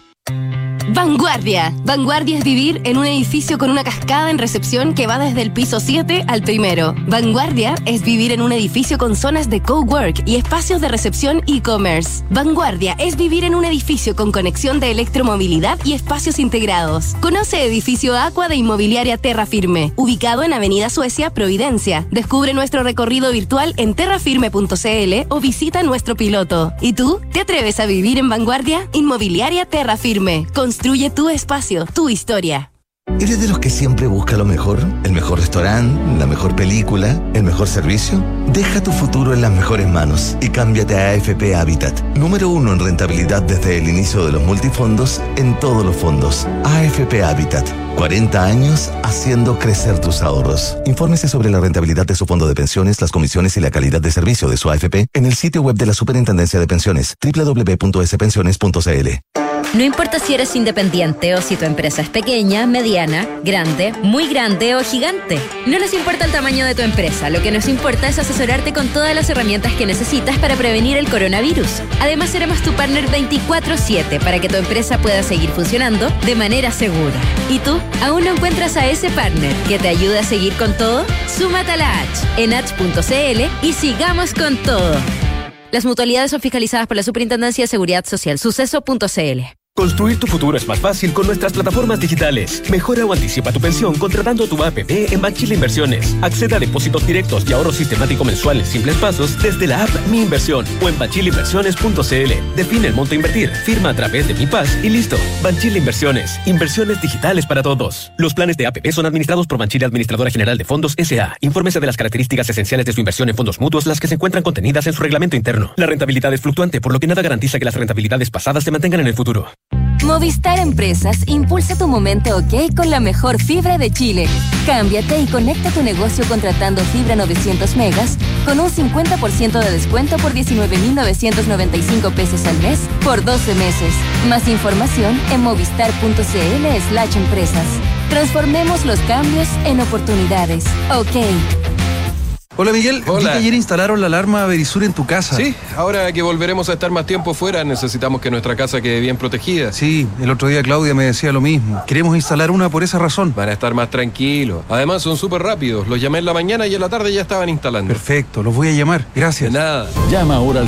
Vanguardia. Vanguardia es vivir en un edificio con una cascada en recepción que va desde el piso 7 al primero. Vanguardia es vivir en un edificio con zonas de cowork y espacios de recepción e-commerce. Vanguardia es vivir en un edificio con conexión de electromovilidad y espacios integrados. Conoce Edificio Aqua de Inmobiliaria Terra Firme, ubicado en Avenida Suecia, Providencia. Descubre nuestro recorrido virtual en terrafirme.cl o visita nuestro piloto. ¿Y tú? ¿Te atreves a vivir en Vanguardia? Inmobiliaria Terra Firme. Construye tu espacio, tu historia. ¿Eres de los que siempre busca lo mejor? ¿El mejor restaurante? ¿La mejor película? ¿El mejor servicio? Deja tu futuro en las mejores manos y cámbiate a AFP Habitat. Número 1 en rentabilidad desde el inicio de los multifondos en todos los fondos. AFP Habitat. 40 años haciendo crecer tus ahorros. Infórmese sobre la rentabilidad de su fondo de pensiones, las comisiones y la calidad de servicio de su AFP en el sitio web de la Superintendencia de Pensiones, www.spensiones.cl. No importa si eres independiente o si tu empresa es pequeña, mediana, grande, muy grande o gigante. No nos importa el tamaño de tu empresa, lo que nos importa es asesorarte con todas las herramientas que necesitas para prevenir el coronavirus. Además, seremos tu partner 24/7 para que tu empresa pueda seguir funcionando de manera segura. ¿Y tú? ¿Aún no encuentras a ese partner que te ayude a seguir con todo? Súmate a la H en H.cl y sigamos con todo. Las mutualidades son fiscalizadas por la Superintendencia de Seguridad Social. Suceso.cl. Construir tu futuro es más fácil con nuestras plataformas digitales. Mejora o anticipa tu pensión contratando tu APP en Banchile Inversiones. Acceda a depósitos directos y ahorro sistemático mensual en simples pasos desde la app Mi Inversión o en banchileinversiones.cl. Define el monto a invertir, firma a través de Mi Paz y listo. Banchile Inversiones. Inversiones digitales para todos. Los planes de APP son administrados por Banchile Administradora General de Fondos S.A. Infórmese de las características esenciales de su inversión en fondos mutuos, las que se encuentran contenidas en su reglamento interno. La rentabilidad es fluctuante, por lo que nada garantiza que las rentabilidades pasadas se mantengan en el futuro. Movistar Empresas impulsa tu momento OK con la mejor fibra de Chile. Cámbiate y conecta tu negocio contratando fibra 900 megas con un 50% de descuento por 19.995 pesos al mes por 12 meses. Más información en movistar.cl/empresas. Transformemos los cambios en oportunidades. OK. Hola Miguel, vi que ayer instalaron la alarma Verisur en tu casa. Sí, ahora que volveremos a estar más tiempo fuera, necesitamos que nuestra casa quede bien protegida. Sí, el otro día Claudia me decía lo mismo. Queremos instalar una por esa razón. Van a estar más tranquilos. Además son súper rápidos. Los llamé en la mañana y en la tarde ya estaban instalando. Perfecto, los voy a llamar. Gracias. De nada. Llama ahora al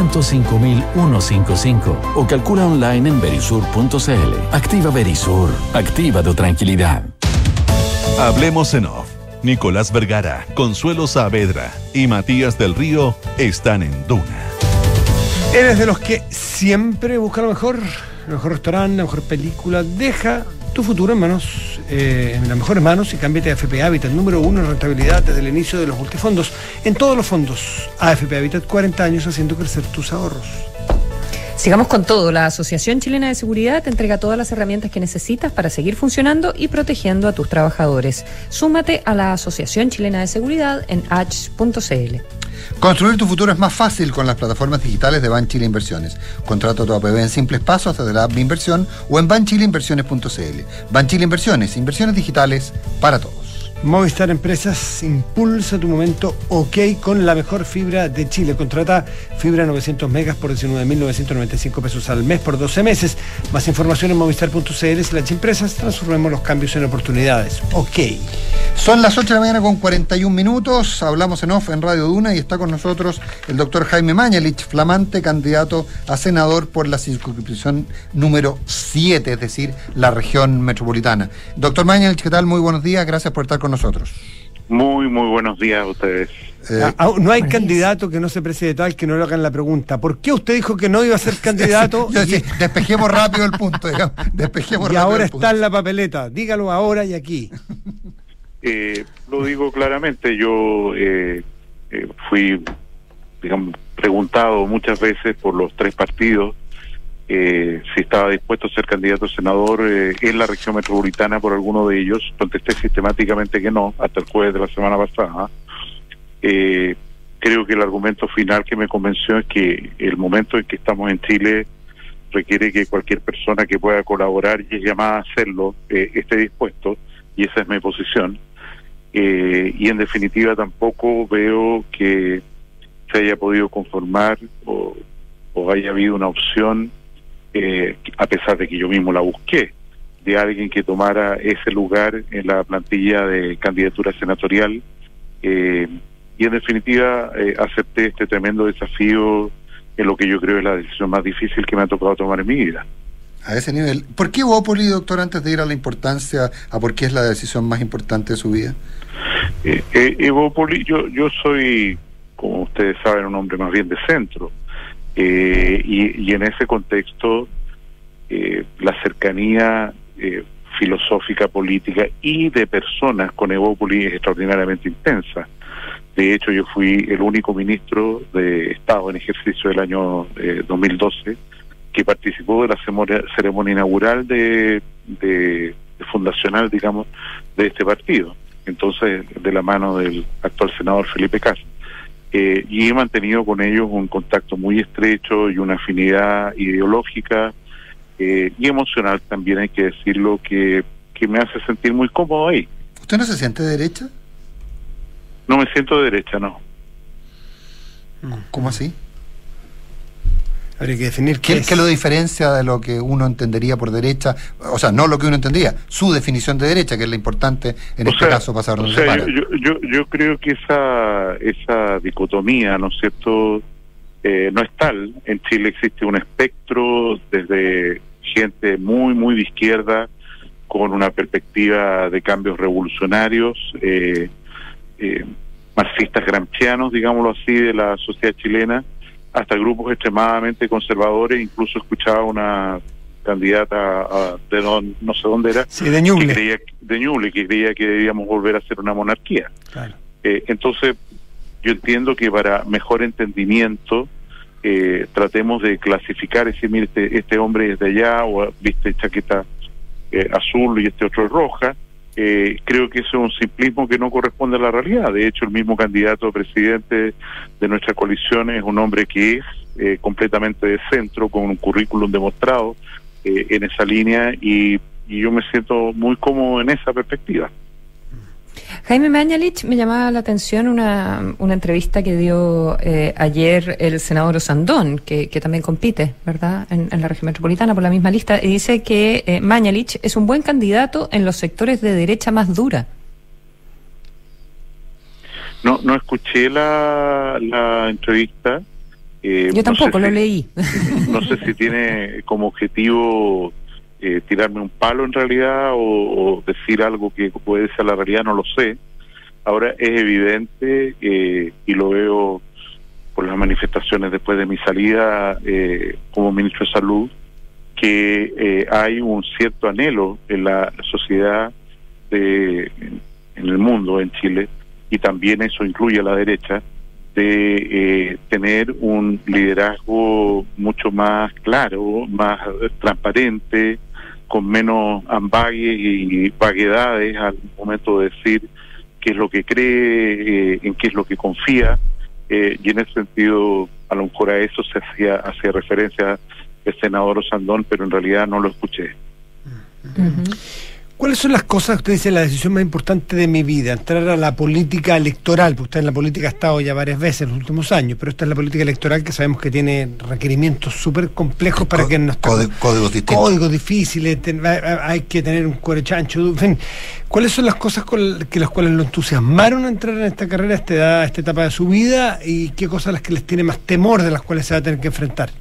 605.155 o calcula online en verisur.cl. Activa Verisur. Activa tu tranquilidad. Hablemos en off. Nicolás Vergara, Consuelo Saavedra y Matías del Río están en Duna. ¿Eres de los que siempre busca lo mejor restaurante, la mejor película? Deja tu futuro en las mejores manos y cámbiate a AFP Habitat, número 1 en rentabilidad desde el inicio de los multifondos. En todos los fondos, AFP Habitat, 40 años haciendo crecer tus ahorros. Sigamos con todo. La Asociación Chilena de Seguridad te entrega todas las herramientas que necesitas para seguir funcionando y protegiendo a tus trabajadores. Súmate a la Asociación Chilena de Seguridad en h.cl. Construir tu futuro es más fácil con las plataformas digitales de Banchile Inversiones. Contrata tu APB en simples pasos desde la app Mi Inversión o en banchileinversiones.cl. Banchile Inversiones, inversiones digitales para todos. Movistar Empresas impulsa tu momento OK con la mejor fibra de Chile. Contrata fibra 900 megas por 19.995 pesos al mes por 12 meses. Más información en movistar.cl/empresas. Transformemos los cambios en oportunidades. OK. Son las 8 de la mañana con 41 minutos. Hablamos en off en Radio Duna y está con nosotros el doctor Jaime Mañalich, flamante candidato a senador por la circunscripción número 7, es decir, la región metropolitana. Doctor Mañalich, ¿qué tal? Muy buenos días. Gracias por estar con nosotros. Muy buenos días a ustedes. No hay candidato que no se precie de tal que no le hagan la pregunta. ¿Por qué usted dijo que no iba a ser candidato? Despejemos rápido el punto, digamos. Y ahora está en la papeleta. Dígalo ahora y aquí. Lo digo claramente. Yo fui, digamos, preguntado muchas veces por los tres partidos si estaba dispuesto a ser candidato a senador en la región metropolitana por alguno de ellos. Contesté sistemáticamente que no, hasta el jueves de la semana pasada. Creo que el argumento final que me convenció es que el momento en que estamos en Chile requiere que cualquier persona que pueda colaborar y es llamada a hacerlo esté dispuesto, y esa es mi posición. Y en definitiva tampoco veo que se haya podido conformar o haya habido una opción, a pesar de que yo mismo la busqué, de alguien que tomara ese lugar en la plantilla de candidatura senatorial. Y en definitiva acepté este tremendo desafío en lo que yo creo es la decisión más difícil que me ha tocado tomar en mi vida. A ese nivel. ¿Por qué Evópoli, doctor, antes de ir a la importancia, a por qué es la decisión más importante de su vida? Evópoli, yo soy, como ustedes saben, un hombre más bien de centro. Y en ese contexto, la cercanía filosófica, política y de personas con Evópoli es extraordinariamente intensa. De hecho, yo fui el único ministro de Estado en ejercicio del año 2012 que participó de la ceremonia inaugural de fundacional, digamos, de este partido. Entonces, de la mano del actual senador Felipe Cas. Y he mantenido con ellos un contacto muy estrecho y una afinidad ideológica y emocional también, hay que decirlo, que me hace sentir muy cómodo ahí. ¿Usted no se siente de derecha? No me siento de derecha, no. ¿Cómo así? Habría que definir ¿Qué lo diferencia de lo que uno entendería por derecha? O sea, no lo que uno entendía, su definición de derecha, que es la importante en este caso, pasar donde se para. Yo creo que esa dicotomía, ¿no es cierto?, no es tal. En Chile existe un espectro desde gente muy, muy de izquierda, con una perspectiva de cambios revolucionarios, marxistas gramscianos, digámoslo así, de la sociedad chilena, hasta grupos extremadamente conservadores. Incluso escuchaba una candidata no sé dónde era, sí, de Ñuble, que creía que debíamos volver a ser una monarquía. Claro. Entonces, yo entiendo que para mejor entendimiento tratemos de clasificar, es decir, mire, este hombre es de allá, o viste chaqueta azul y este otro es roja. Creo que eso es un simplismo que no corresponde a la realidad. De hecho, el mismo candidato a presidente de nuestra coalición es un hombre que es completamente de centro, con un currículum demostrado en esa línea, y yo me siento muy cómodo en esa perspectiva. Jaime Mañalich, me llamaba la atención una entrevista que dio ayer el senador Osandón, que también compite, ¿verdad?, en la región metropolitana por la misma lista, y dice que Mañalich es un buen candidato en los sectores de derecha más dura. No escuché la entrevista. Yo tampoco, lo leí. No sé si tiene como objetivo tirarme un palo en realidad, o decir algo que puede ser la realidad, no lo sé. Ahora es evidente, y lo veo por las manifestaciones después de mi salida como ministro de Salud, que hay un cierto anhelo en la sociedad, en el mundo, en Chile, y también eso incluye a la derecha, de tener un liderazgo mucho más claro, más transparente, con menos ambages y vaguedades al momento de decir qué es lo que cree, en qué es lo que confía, y en ese sentido a lo mejor a eso se hacía referencia el senador Osandón, pero en realidad no lo escuché. Uh-huh. ¿Cuáles son las cosas, usted dice, la decisión más importante de mi vida? Entrar a la política electoral, porque usted en la política ha estado ya varias veces en los últimos años, pero esta es la política electoral que sabemos que tiene requerimientos súper complejos para que no códigos distintos. Códigos difíciles, hay que tener un cuero chancho, en fin. ¿Cuáles son las cosas las cuales lo entusiasmaron a entrar en esta carrera, a esta etapa de su vida, y qué cosas las que les tiene más temor, de las cuales se va a tener que enfrentar?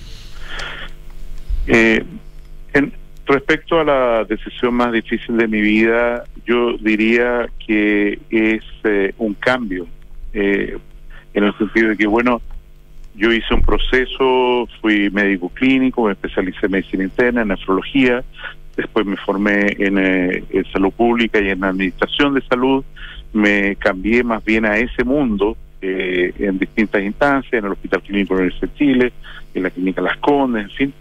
Respecto a la decisión más difícil de mi vida, yo diría que es un cambio, en el sentido de que, bueno, yo hice un proceso, fui médico clínico, me especialicé en medicina interna, en nefrología, después me formé en salud pública y en administración de salud, me cambié más bien a ese mundo en distintas instancias, en el Hospital Clínico de la Universidad de Chile, en la Clínica Las Condes, en fin.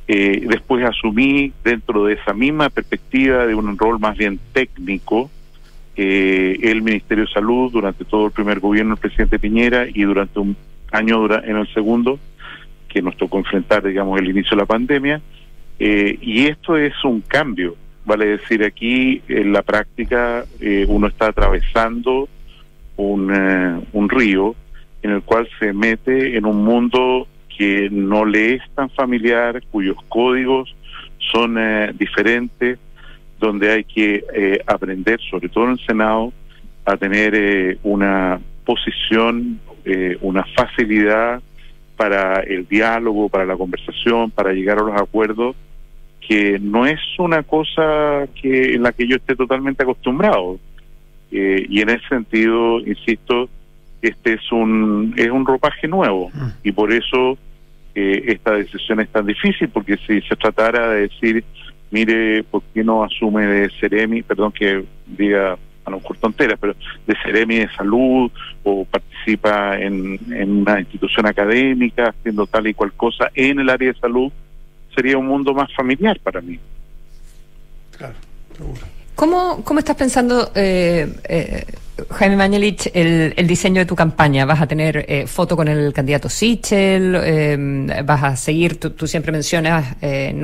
Después asumí, dentro de esa misma perspectiva, de un rol más bien técnico, el Ministerio de Salud durante todo el primer gobierno del presidente Piñera y durante un año en el segundo, que nos tocó enfrentar, digamos, el inicio de la pandemia. Y esto es un cambio, vale decir, aquí en la práctica uno está atravesando un río en el cual se mete en un mundo que no le es tan familiar, cuyos códigos son diferentes, donde hay que aprender, sobre todo en el Senado, a tener una posición, una facilidad para el diálogo, para la conversación, para llegar a los acuerdos, que no es una cosa en la que yo esté totalmente acostumbrado. Y en ese sentido, insisto, este es un ropaje nuevo, y por eso esta decisión es tan difícil, porque si se tratara de decir, mire, ¿por qué no asume de Seremi, perdón que diga a lo mejor tonteras, pero de Seremi de Salud, o participa en una institución académica haciendo tal y cual cosa en el área de salud, sería un mundo más familiar para mí. Claro, seguro. ¿Cómo estás pensando, Jaime Mañalich, el diseño de tu campaña? ¿Vas a tener foto con el candidato Sichel? ¿Vas a seguir, tú siempre mencionas,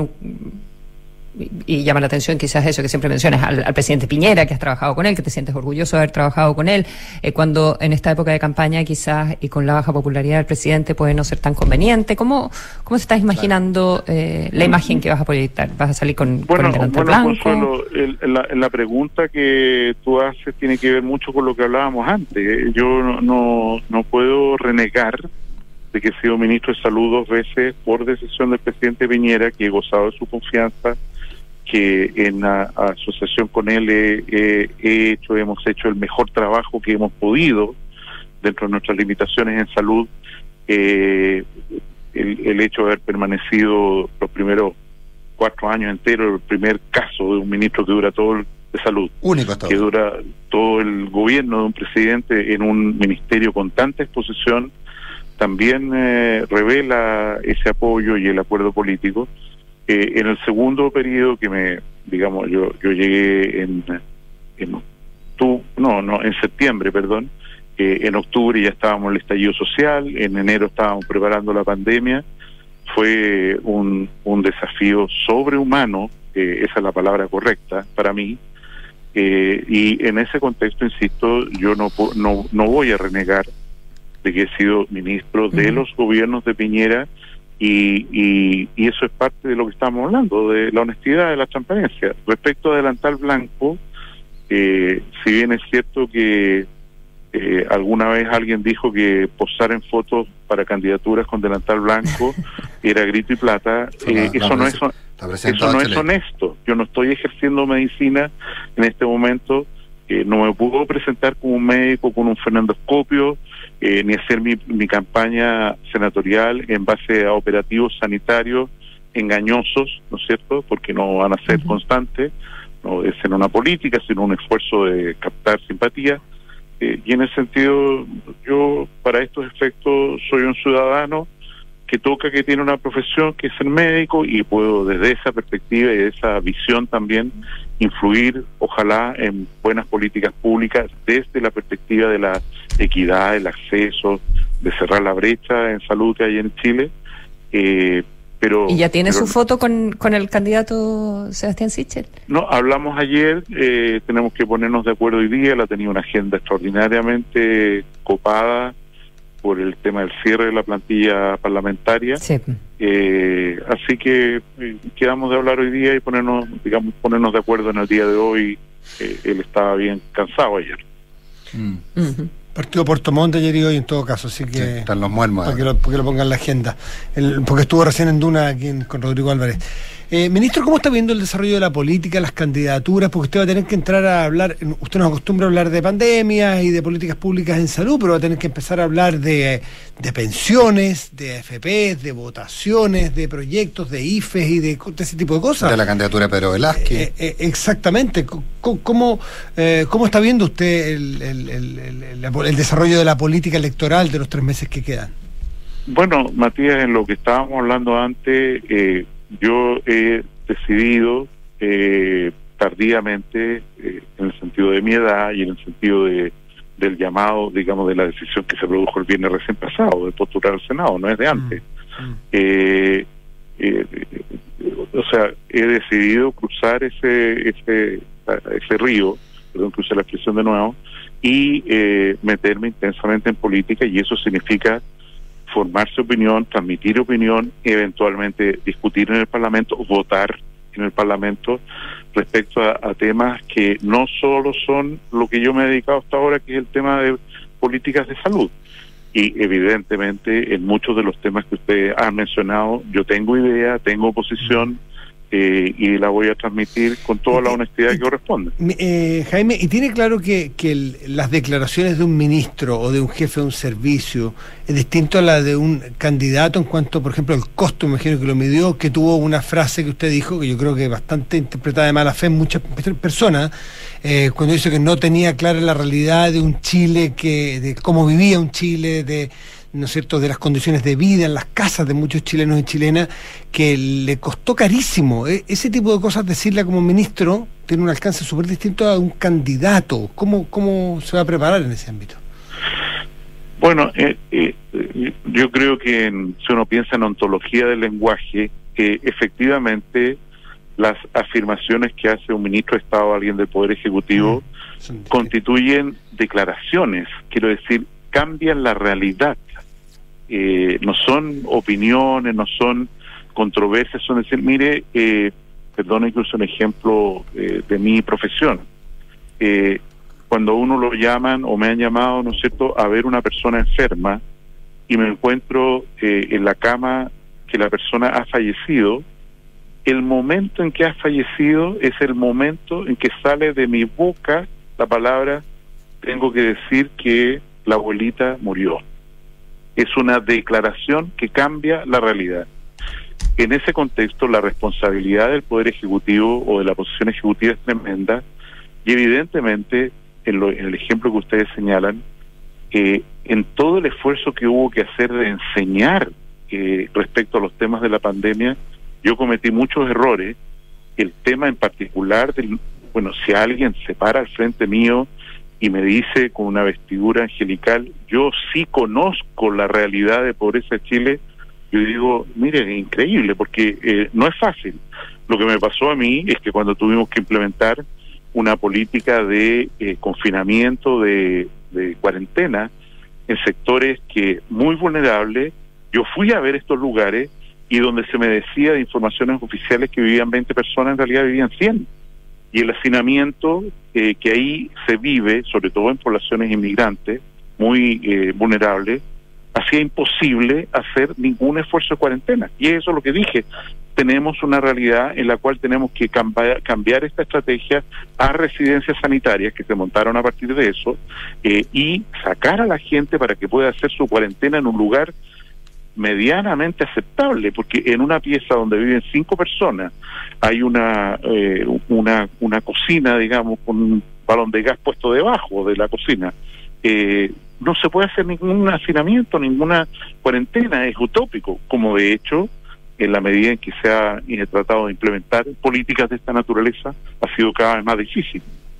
y llama la atención quizás eso, que siempre mencionas al presidente Piñera, que has trabajado con él, que te sientes orgulloso de haber trabajado con él, cuando en esta época de campaña quizás, y con la baja popularidad del presidente, puede no ser tan conveniente? ¿Cómo te estás imaginando la imagen que vas a proyectar? ¿Vas a salir con el delantal blanco? Consuelo, la pregunta que tú haces tiene que ver mucho con lo que hablábamos antes. Yo no puedo renegar de que he sido ministro de Salud 2 veces por decisión del presidente Piñera, que he gozado de su confianza, que en asociación con él hemos hecho el mejor trabajo que hemos podido dentro de nuestras limitaciones en salud. El hecho de haber permanecido los primeros 4 años enteros, el primer caso de un ministro que dura todo de salud, único que dura todo el gobierno de un presidente en un ministerio con tanta exposición, también revela ese apoyo y el acuerdo político. En el segundo periodo que yo llegué en septiembre, perdón, en octubre ya estábamos en el estallido social, en enero estábamos preparando la pandemia. Fue un desafío sobrehumano, esa es la palabra correcta para mí, y en ese contexto, insisto, yo no voy a renegar de que he sido ministro de los gobiernos de Piñera, y eso es parte de lo que estamos hablando, de la honestidad, de la transparencia. Respecto a delantal blanco, si bien es cierto que alguna vez alguien dijo que posar en fotos para candidaturas con delantal blanco era grito y plata, eso no es honesto. Yo no estoy ejerciendo medicina en este momento, no me puedo presentar como un médico con un frenendoscopio, ni hacer mi campaña senatorial en base a operativos sanitarios engañosos, ¿no es cierto?, porque no van a ser constantes, no es en una política, sino un esfuerzo de captar simpatía. Y en ese sentido, yo para estos efectos soy un ciudadano que tiene una profesión, que es el médico, y puedo desde esa perspectiva y de esa visión también influir, ojalá, en buenas políticas públicas desde la perspectiva de la equidad, el acceso, de cerrar la brecha en salud que hay en Chile. ¿Y ya tiene su foto con el candidato Sebastián Sichel? No, hablamos ayer, tenemos que ponernos de acuerdo hoy día. La tenía una agenda extraordinariamente copada por el tema del cierre de la plantilla parlamentaria. Sí. Así que quedamos de hablar hoy día y ponernos de acuerdo en el día de hoy. Él estaba bien cansado ayer. Partido Puerto Montt ayer y hoy en todo caso, así que sí, están los muermos para que lo pongan en la agenda, porque estuvo recién en Duna aquí con Rodrigo Álvarez. Ministro, ¿cómo está viendo el desarrollo de la política, las candidaturas? Porque usted va a tener que entrar a hablar, usted nos acostumbra a hablar de pandemias y de políticas públicas en salud, pero va a tener que empezar a hablar de pensiones, de AFPs, de votaciones, de proyectos, de IFES y de ese tipo de cosas. De la candidatura de Pedro Velázquez. Exactamente. ¿Cómo está viendo usted el desarrollo de la política electoral de los 3 meses que quedan? Bueno, Matías, en lo que estábamos hablando antes, yo he decidido tardíamente, en el sentido de mi edad y en el sentido del llamado, digamos, de la decisión que se produjo el viernes recién pasado, de postular al Senado, no es de antes. O sea, he decidido cruzar ese río, perdón que use la expresión de nuevo, y meterme intensamente en política, y eso significa formarse opinión, transmitir opinión, eventualmente discutir en el Parlamento, votar en el Parlamento respecto a temas que no solo son lo que yo me he dedicado hasta ahora, que es el tema de políticas de salud. Y evidentemente en muchos de los temas que usted ha mencionado, yo tengo idea, tengo posición, y la voy a transmitir con toda la honestidad que corresponde. Jaime, ¿y tiene claro que las declaraciones de un ministro o de un jefe de un servicio es distinto a la de un candidato en cuanto, por ejemplo, al costo? Imagino que lo midió, que tuvo una frase que usted dijo, que yo creo que bastante interpretada de mala fe en muchas personas, cuando dice que no tenía clara la realidad de un Chile, de cómo vivía un Chile, ¿no es cierto?, de las condiciones de vida en las casas de muchos chilenos y chilenas, que le costó carísimo. Ese tipo de cosas, decirla como ministro, tiene un alcance súper distinto a un candidato. ¿Cómo se va a preparar en ese ámbito? Bueno, yo creo que si uno piensa en ontología del lenguaje, efectivamente las afirmaciones que hace un ministro de Estado, alguien del Poder Ejecutivo, constituyen declaraciones, quiero decir, cambian la realidad. No son opiniones, no son controversias, son decir, mire, perdón, incluso un ejemplo de mi profesión. Cuando uno lo llaman o me han llamado, ¿no es cierto?, a ver una persona enferma y me encuentro en la cama que la persona ha fallecido, el momento en que ha fallecido es el momento en que sale de mi boca la palabra, tengo que decir que la abuelita murió. Es una declaración que cambia la realidad. En ese contexto, la responsabilidad del Poder Ejecutivo o de la posición ejecutiva es tremenda, y evidentemente, en el ejemplo que ustedes señalan, en todo el esfuerzo que hubo que hacer de enseñar respecto a los temas de la pandemia, yo cometí muchos errores. El tema en particular, si alguien se para al frente mío y me dice con una vestidura angelical, yo sí conozco la realidad de pobreza de Chile, yo digo, mire, es increíble, porque no es fácil. Lo que me pasó a mí es que cuando tuvimos que implementar una política de confinamiento, de cuarentena, en sectores que muy vulnerables, yo fui a ver estos lugares y donde se me decía de informaciones oficiales que vivían 20 personas, en realidad vivían 100. Y el hacinamiento que ahí se vive, sobre todo en poblaciones inmigrantes muy vulnerables, hacía imposible hacer ningún esfuerzo de cuarentena. Y eso es lo que dije. Tenemos una realidad en la cual tenemos que cambiar esta estrategia a residencias sanitarias que se montaron a partir de eso, y sacar a la gente para que pueda hacer su cuarentena en un lugar medianamente aceptable, porque en una pieza donde viven 5 personas hay una cocina, digamos, con un balón de gas puesto debajo de la cocina. No se puede hacer ningún hacinamiento, ninguna cuarentena, es utópico, como de hecho, en la medida en que se ha tratado de implementar políticas de esta naturaleza, ha sido cada vez más difícil.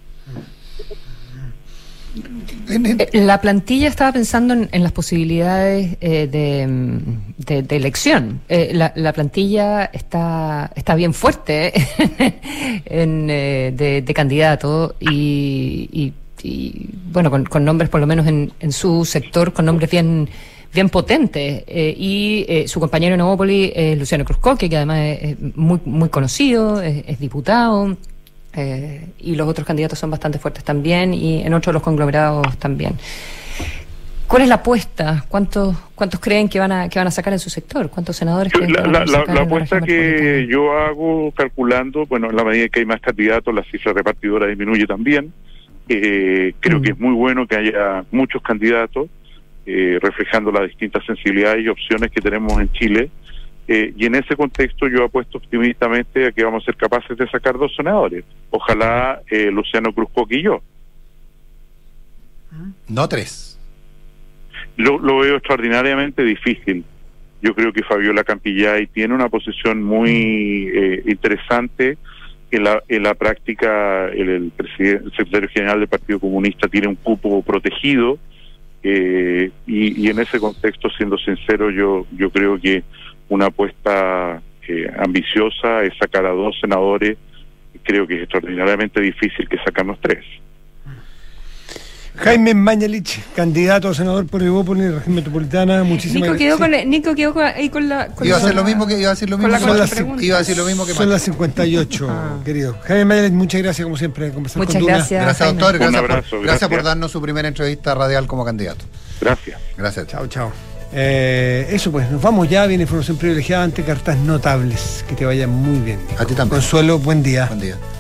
La plantilla, estaba pensando en las posibilidades de elección. La plantilla está bien fuerte de candidato y bueno, con nombres por lo menos en su sector, con nombres bien potentes, y su compañero en Evópolis es Luciano Cruzcoque, que además es muy conocido, es diputado. Y los otros candidatos son bastante fuertes también, y en otros de los conglomerados también. ¿Cuál es la apuesta? ¿Cuántos creen que van a sacar en su sector? ¿Cuántos senadores creen que van a sacar? La apuesta que yo hago calculando, bueno, en la medida que hay más candidatos, la cifra repartidora disminuye también. Creo que es muy bueno que haya muchos candidatos, reflejando las distintas sensibilidades y opciones que tenemos en Chile. Y en ese contexto yo apuesto optimistamente a que vamos a ser capaces de sacar 2 senadores. Ojalá Luciano Cruzcoque y yo. No 3. Lo veo extraordinariamente difícil. Yo creo que Fabiola Campillay tiene una posición muy interesante. En la práctica, el secretario general del Partido Comunista tiene un cupo protegido, y en ese contexto, siendo sincero, yo creo que una apuesta ambiciosa es sacar a 2 senadores. Creo que es extraordinariamente difícil que sacarnos 3. Jaime Mañalich, candidato a senador por Evópolis, región metropolitana. Muchísimas gracias. Nico quedó ahí con la... Iba a decir lo mismo que Son las 58, querido. Jaime Mañalich, muchas gracias, como siempre, conversar muchas con Duna. Gracias, doctor. Un abrazo, gracias por darnos su primera entrevista radial como candidato. Gracias. Chao. Eso pues, nos vamos ya. Viene información privilegiada ante cartas notables. Que te vaya muy bien. A ti también. Consuelo, buen día. Buen día.